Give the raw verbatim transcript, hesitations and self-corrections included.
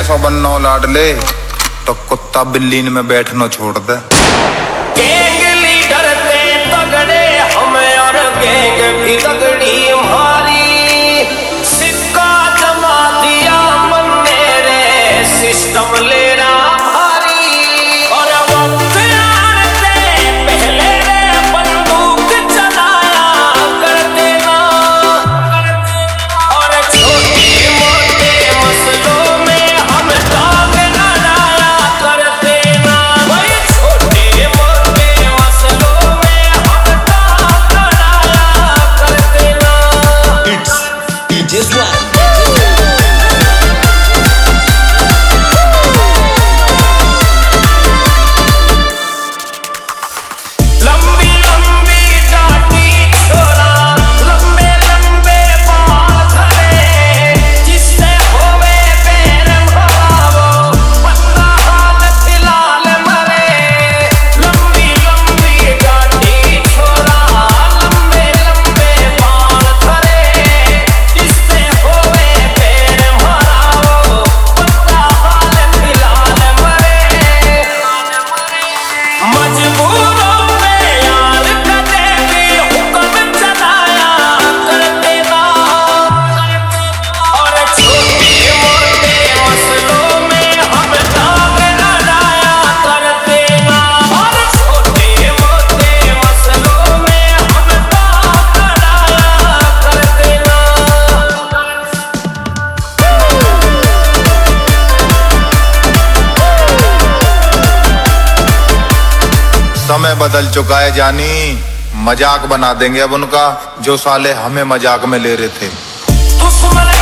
ऐसा बनना लाडले तो कुत्ता बिल्ली में बैठना छोड़ दे। गैंग लीडर थे तगड़े हम और गैंग भी तगड़ी हमारी, सिक्का जमा दिया मन मेरे सिस्टम ले रहा भारी। और वक्त आने पहले बंदूक चलाया करते ना, और छोटे मोटे मसलों में हम दाग लगाया करते ना। भाई छोटे मोटे मसलों में हम दाग लगाया करते ना। It's D J Swag. लंबी लंबी जाती छोरा, लंबे लंबे बाल धरे, जिससे होवे पैर भरावो बंदा हाल फिलहाल मरे। लंबी लंबी जाती छोरा, लंबे लंबे बाल धरे, जिससे होवे पैर भरावो बंदा हाल फिलहाल मरे। मजबूरों में यार कदे भी हुक्म चलाया करते ना, और छोटे मोटे मसलों में हम दाग लगाया करते ना। और छोटे मोटे मसलों में हम दाग लगाया करते ना। समय बदल चुका है जानी, मजाक बना देंगे अब उनका जो साले हमें मजाक में ले रहे थे। दुश्मन